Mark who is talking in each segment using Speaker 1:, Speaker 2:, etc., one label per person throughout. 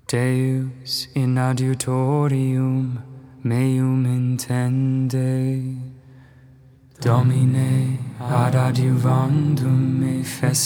Speaker 1: Deus in adiutorium meum intende, Domine ad adiuvandum me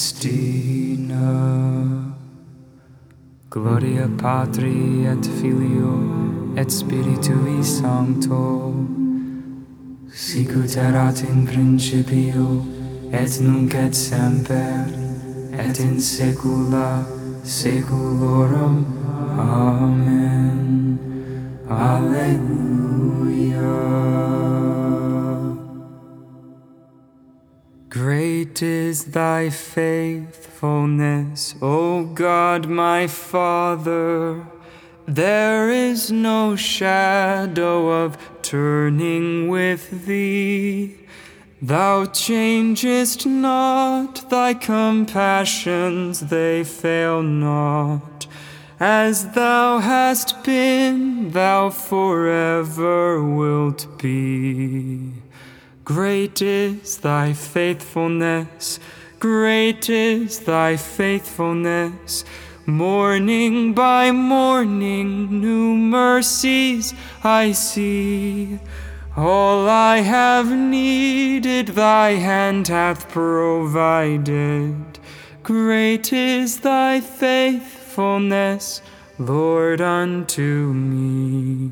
Speaker 1: festina. Gloria Patri et Filio et Spiritui Sancto, sicut erat in principio et nunc et semper et in saecula saeculorum. Amen. Alleluia. Great is thy faithfulness, O God my Father. There is no shadow of turning with thee. Thou changest not, thy compassions, they fail not. As thou hast been, thou forever wilt be. Great is thy faithfulness, great is thy faithfulness. Morning by morning, new mercies I see. All I have needed, thy hand hath provided. Great is thy faithfulness, Lord, unto me.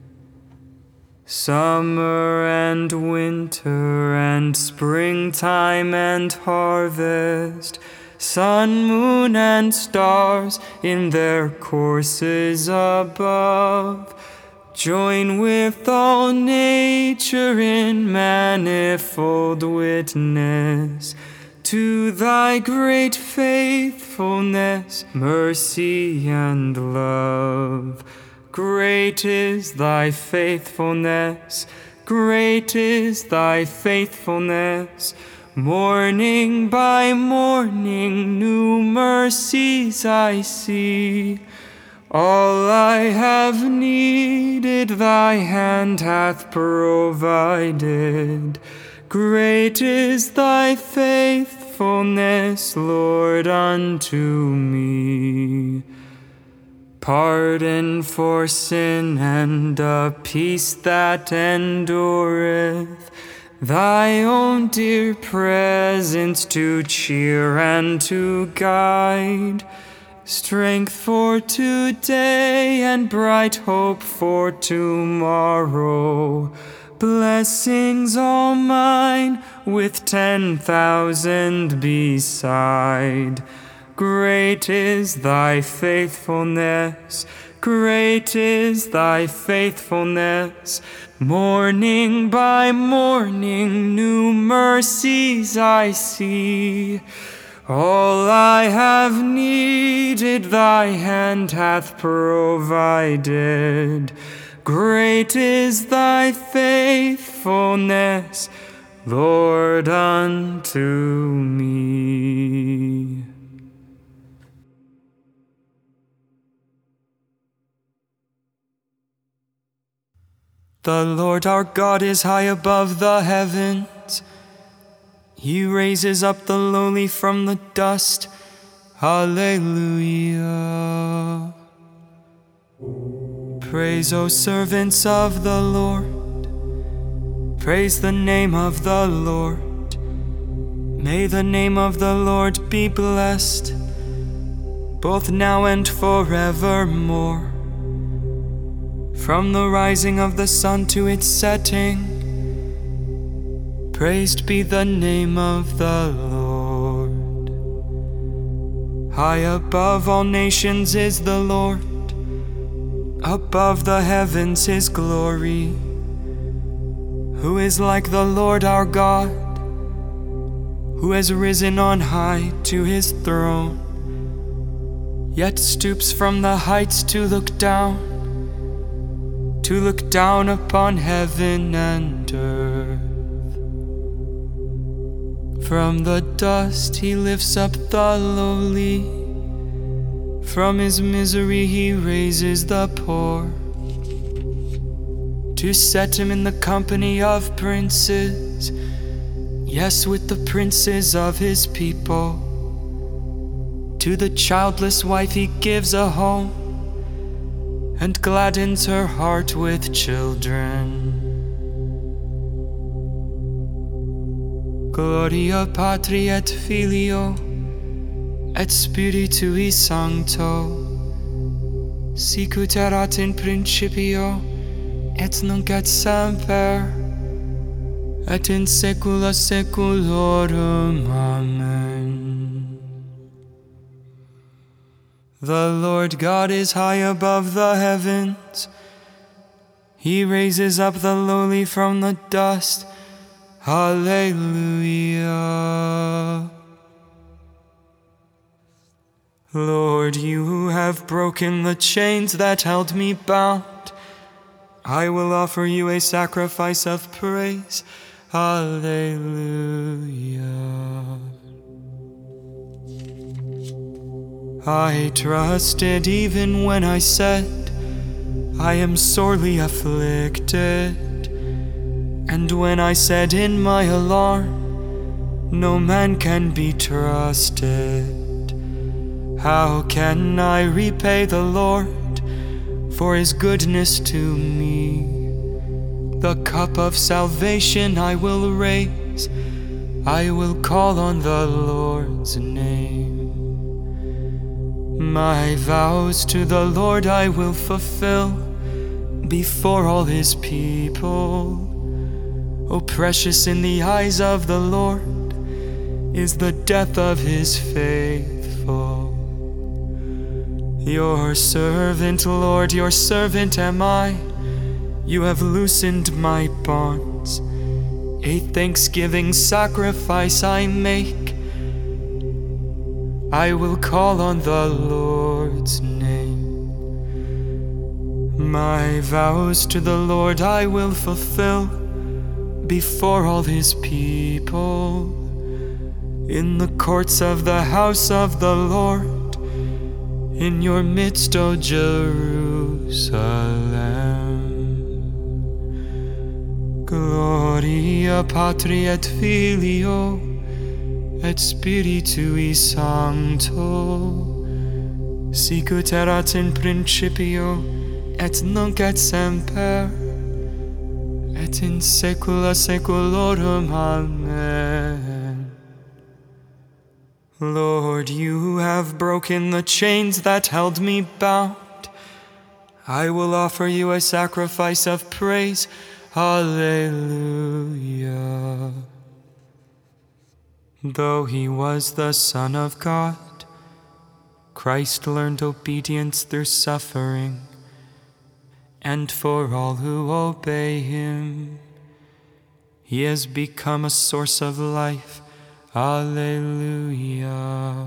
Speaker 1: Summer and winter and springtime and harvest, sun, moon, and stars in their courses above, join with all nature in manifold witness to thy great faithfulness, mercy, and love. Great is thy faithfulness, great is thy faithfulness. Morning by morning, new mercies I see. All I have needed, thy hand hath provided. Great is thy faithfulness, Lord, unto me. Pardon for sin and a peace that endureth, thy own dear presence to cheer and to guide, strength for today and bright hope for tomorrow, blessings all mine with 10,000 beside. Great is thy faithfulness, great is thy faithfulness. Morning by morning, new mercies I see. All I have needed, thy hand hath provided. Great is thy faithfulness, Lord, unto me. The Lord our God is high above the heavens. He raises up the lowly from the dust. Hallelujah. Praise, O servants of the Lord. Praise the name of the Lord. May the name of the Lord be blessed, both now and forevermore. From the rising of the sun to its setting, praised be the name of the Lord. High above all nations is the Lord, above the heavens his glory. Who is like the Lord our God, who has risen on high to his throne, yet stoops from the heights to look down upon heaven and earth. From the dust he lifts up the lowly, from his misery he raises the poor, to set him in the company of princes, yes, with the princes of his people. To the childless wife he gives a home, and gladdens her heart with children. Gloria Patri et Filio et Spiritui Sancto, sicut erat in principio, et nunc et semper, et in saecula saeculorum. Amen. The Lord God is high above the heavens. He raises up the lowly from the dust. Hallelujah. Lord, you who have broken the chains that held me bound, I will offer you a sacrifice of praise. Hallelujah. I trusted even when I said, I am sorely afflicted. And when I said in my alarm, no man can be trusted. How can I repay the Lord for his goodness to me? The cup of salvation I will raise, I will call on the Lord's name. My vows to the Lord I will fulfill before all his people. O precious in the eyes of the Lord is the death of his faithful. Your servant, Lord, your servant am I. You have loosened my bonds. A thanksgiving sacrifice I make. I will call on the Lord's name. My vows to the Lord I will fulfill before all his people. In the courts of the house of the Lord, in your midst, O Jerusalem. Gloria Patri et Filio et Spiritui Sancto, sicut erat in principio, et nunc et semper, et in saecula saeculorum. Amen. Lord, you have broken the chains that held me bound. I will offer you a sacrifice of praise. Hallelujah. Though he was the Son of God, Christ learned obedience through suffering. And for all who obey him, he has become a source of life. Alleluia.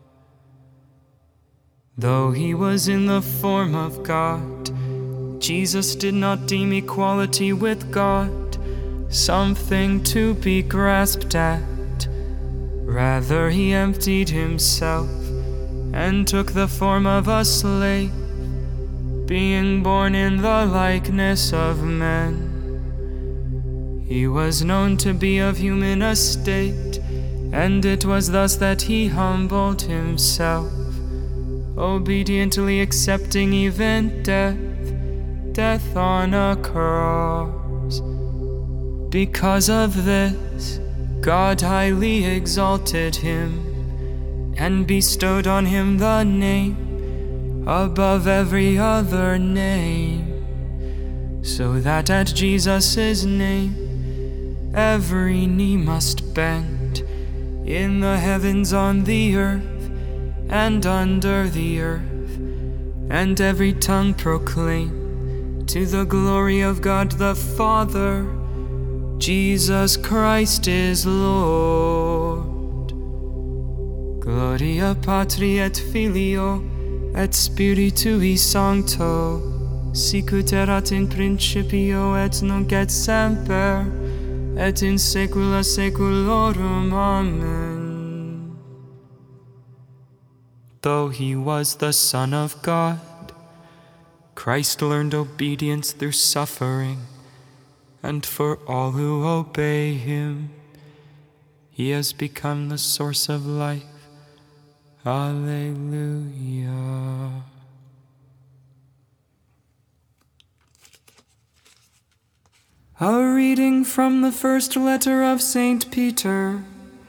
Speaker 1: Though he was in the form of God, Jesus did not deem equality with God something to be grasped at. Rather, he emptied himself and took the form of a slave, being born in the likeness of men. He was known to be of human estate, and it was thus that he humbled himself, obediently accepting even death on a cross. Because of this, God highly exalted him and bestowed on him the name above every other name, so that at Jesus' name every knee must bend, in the heavens, on the earth, and under the earth, and every tongue proclaim to the glory of God the Father, Jesus Christ is Lord. Gloria Patri et Filio et Spiritui Sancto, sicut erat in principio et nunc et semper, et in saecula saeculorum. Amen. Though he was the Son of God, Christ learned obedience through suffering, and for all who obey him, he has become the source of life. Alleluia. A reading from the first letter of St. Peter.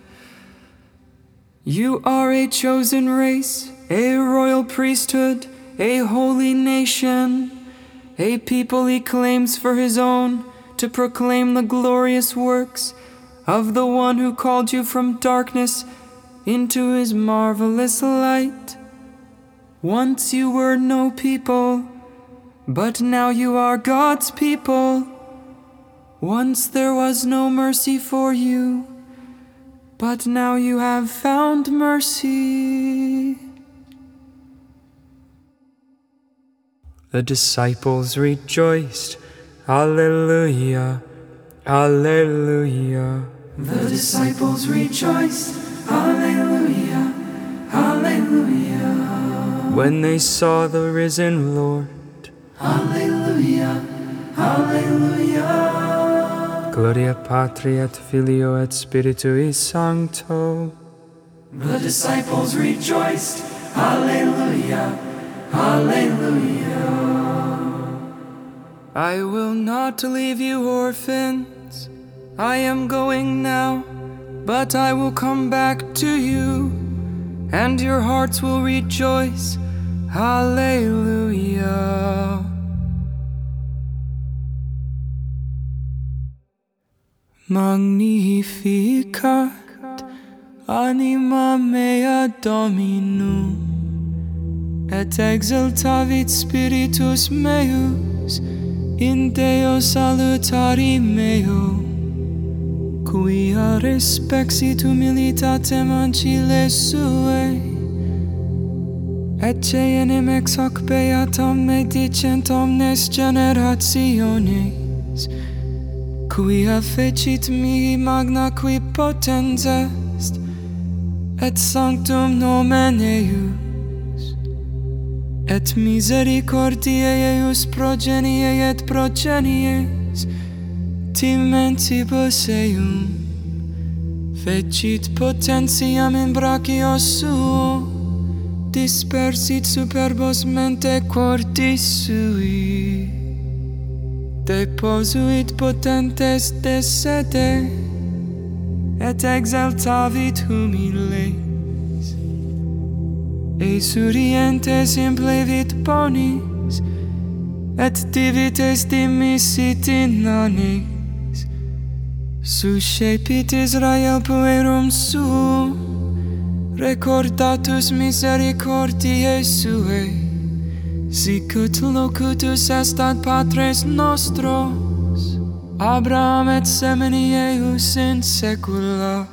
Speaker 1: You are a chosen race, a royal priesthood, a holy nation, a people he claims for his own, to proclaim the glorious works of the one who called you from darkness into his marvelous light. Once you were no people, but now you are God's people. Once there was no mercy for you, but now you have found mercy. The disciples rejoiced. Alleluia, alleluia. The disciples rejoiced. Alleluia, alleluia. When they saw the risen Lord. Alleluia, alleluia. Gloria Patri et Filio et Spiritui Sancto. The disciples rejoiced. Alleluia, alleluia. I will not leave you orphans. I am going now, but I will come back to you, and your hearts will rejoice. Alleluia. Magnificat anima mea Dominum, et exultavit spiritus meus in Deo salutari meo, quia respexit humilitatem ancile suae, et enim ex hoc beatam me dicent omnes generationes, quia fecit mihi magna qui potens est, et sanctum nomen eius, et misericordiae eius progenie et progenies, timentibus eum, fecit potentiam in brachio suo, dispersit superbos mente cordis sui, deposuit potentes de sede, et exaltavit humiles, esurientes implevit bonis, et divites dimissit inanes, suscepit Israel puerum suum, recordatus misericordiae suae, sicut locutus est ad patres nostros, Abraham et semini eius in saecula.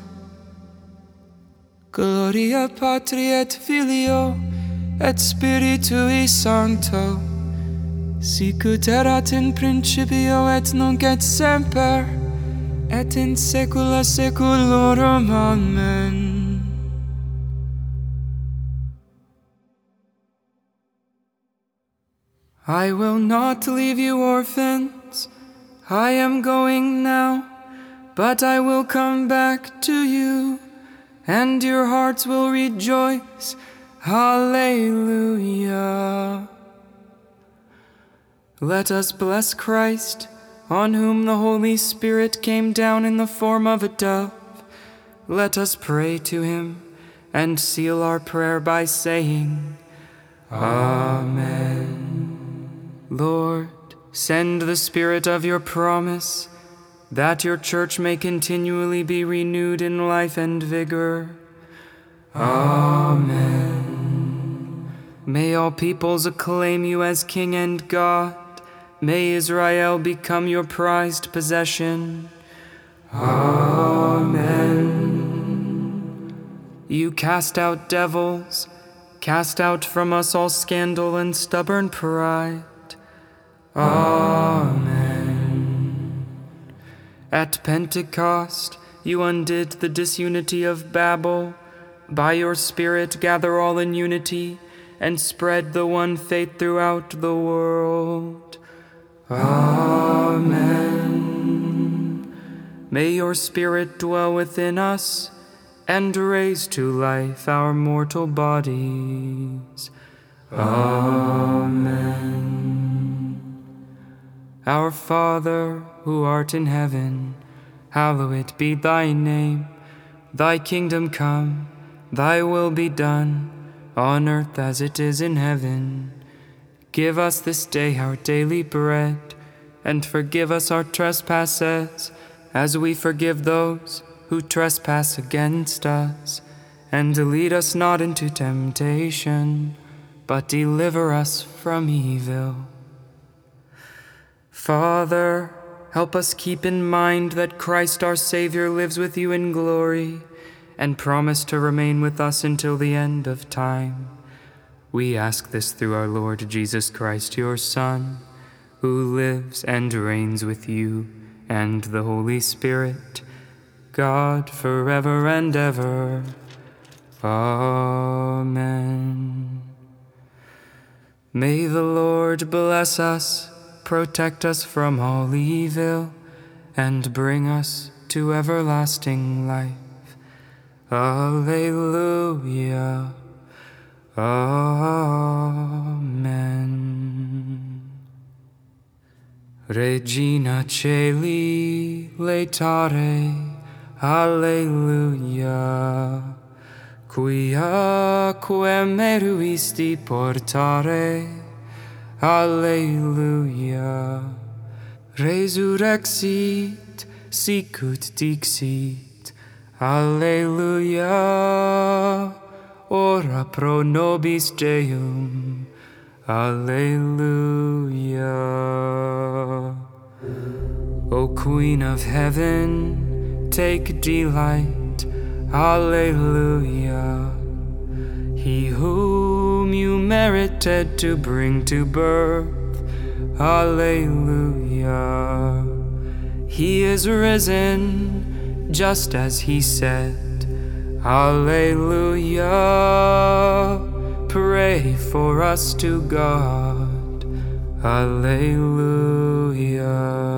Speaker 1: Gloria Patri et Filio et Spiritui Sancto, sicut erat in principio et nunc et semper, et in saecula saeculorum. Amen. I will not leave you orphans. I am going now, but I will come back to you, and your hearts will rejoice. Alleluia. Let us bless Christ, on whom the Holy Spirit came down in the form of a dove. Let us pray to him, and seal our prayer by saying, Amen. Lord, send the Spirit of your promise, that your church may continually be renewed in life and vigor. Amen. May all peoples acclaim you as King and God. May Israel become your prized possession. Amen. You cast out devils, cast out from us all scandal and stubborn pride. Amen. At Pentecost, you undid the disunity of Babel. By your Spirit, gather all in unity and spread the one faith throughout the world. Amen. May your Spirit dwell within us and raise to life our mortal bodies. Amen. Our Father, who art in heaven, hallowed be thy name. Thy kingdom come, thy will be done, on earth as it is in heaven. Give us this day our daily bread, and forgive us our trespasses, as we forgive those who trespass against us. And lead us not into temptation, but deliver us from evil. Father, help us keep in mind that Christ our Savior lives with you in glory, and promised to remain with us until the end of time. We ask this through our Lord Jesus Christ, your Son, who lives and reigns with you and the Holy Spirit, God, forever and ever. Amen. May the Lord bless us, protect us from all evil, and bring us to everlasting life. Alleluia. Amen. Regina Caeli, laetare, Alleluia. Quia quem meruisti portare, Alleluia. Resurrexit, sicut dixit, Alleluia. Ora pro nobis Deum, Alleluia. O Queen of Heaven, take delight, Alleluia. He whom you merited to bring to birth, Alleluia. He is risen, just as he said, Alleluia. Pray for us to God, Alleluia.